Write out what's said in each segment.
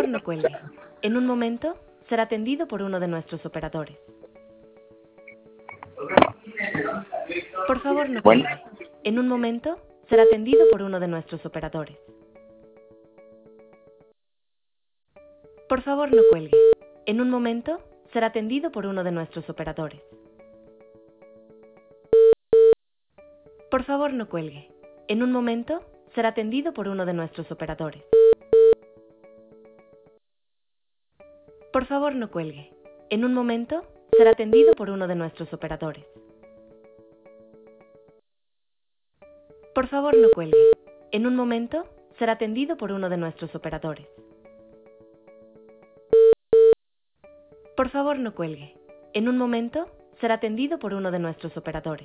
no cuelgue. En un momento será atendido por uno de nuestros operadores. Por favor, no Bueno, cuelgue. En un momento será atendido por uno de nuestros operadores. Por favor, no cuelgue. En un momento será atendido por uno de nuestros operadores. Por favor, no cuelgue. En un momento será atendido por uno de nuestros operadores. Por favor, no cuelgue. En un momento será atendido por uno de nuestros operadores. Por favor, no cuelgue. En un momento será atendido por uno de nuestros operadores. Por favor, no cuelgue. En un momento será atendido por uno de nuestros operadores.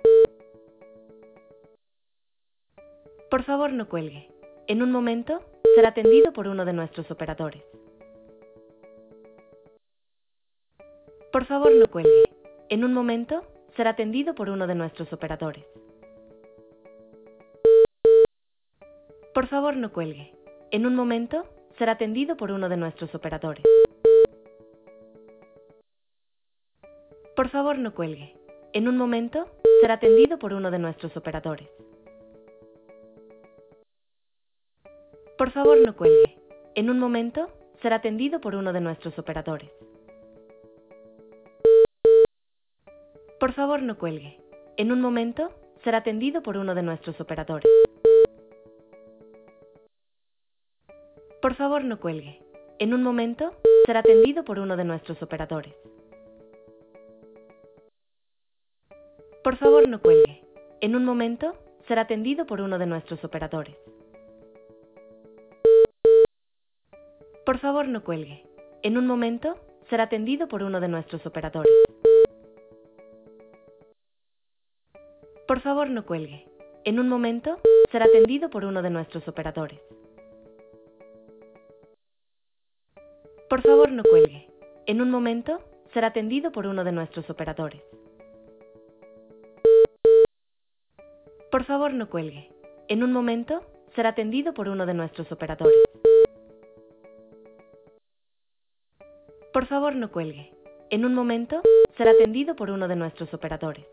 Por favor, no cuelgue. En un momento será atendido por uno de nuestros operadores. Por favor, no cuelgue. En un momento será atendido por uno de nuestros operadores. Por favor, no cuelgue. En un momento será atendido por uno de nuestros operadores. Por favor, no cuelgue. En un momento será atendido por uno de nuestros operadores. Por favor, no cuelgue. En un momento será atendido por uno de nuestros operadores. Por favor, no cuelgue. En un momento será atendido por uno de nuestros operadores. Por favor, no cuelgue. En un momento será atendido por uno de nuestros operadores. Por favor, no cuelgue. En un momento será atendido por uno de nuestros operadores. Por favor, no cuelgue. En un momento será atendido por uno de nuestros operadores. Por favor, no cuelgue. En un momento será atendido por uno de nuestros operadores. Por favor, no cuelgue. En un momento será atendido por uno de nuestros operadores. Por favor, no cuelgue. En un momento será atendido por uno de nuestros operadores. Por favor, no cuelgue. En un momento será atendido por uno de nuestros operadores.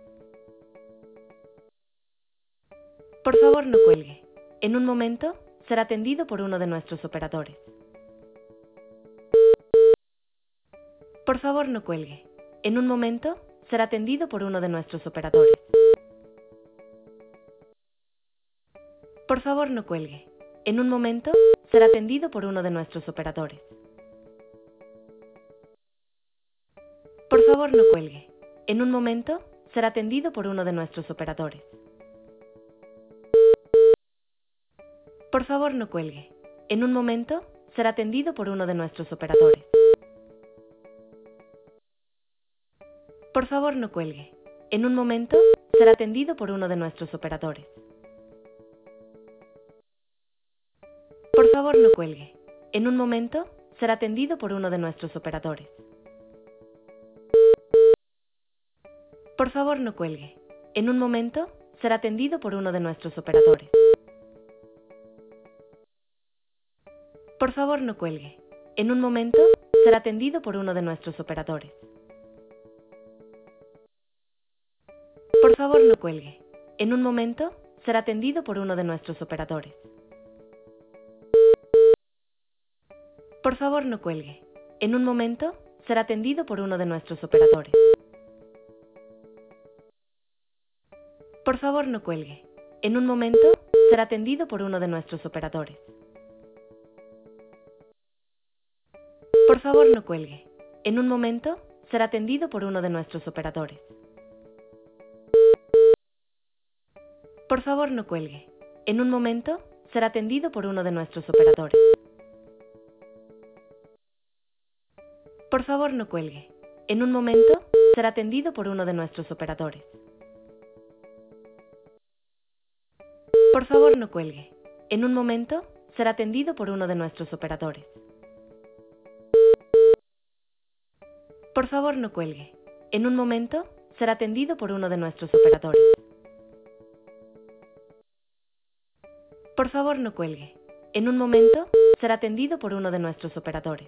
Por favor, no cuelgue. En un momento será atendido por uno de nuestros operadores. Por favor, no cuelgue. En un momento será atendido por uno de nuestros operadores. Por favor, no cuelgue. En un momento será atendido por uno de nuestros operadores. Por favor, no cuelgue. En un momento será atendido por uno de nuestros operadores. Por favor, no cuelgue. En un momento será atendido por uno de nuestros operadores. Por favor, no cuelgue. En un momento será atendido por uno de nuestros operadores. Por favor, no cuelgue. En un momento será atendido por uno de nuestros operadores. Por favor, no cuelgue. En un momento será atendido por uno de nuestros operadores. Por favor, no cuelgue. En un momento será atendido por uno de nuestros operadores. Por favor, no cuelgue. En un momento será atendido por uno de nuestros operadores. Por favor, no cuelgue. En un momento será atendido por uno de nuestros operadores. Por favor, no cuelgue. En un momento será atendido por uno de nuestros operadores. Por favor, no cuelgue. En un momento será atendido por uno de nuestros operadores. Por favor, no cuelgue. En un momento será atendido por uno de nuestros operadores. Por favor, no cuelgue. En un momento será atendido por uno de nuestros operadores. Por favor, no cuelgue. En un momento será atendido por uno de nuestros operadores. Por favor, no cuelgue. En un momento será atendido por uno de nuestros operadores. Por favor, no cuelgue. En un momento será atendido por uno de nuestros operadores.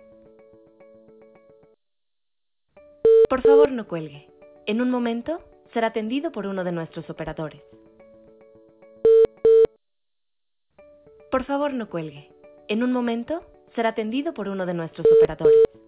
Por favor, no cuelgue. En un momento, será atendido por uno de nuestros operadores. Por favor, no cuelgue. En un momento, será atendido por uno de nuestros operadores.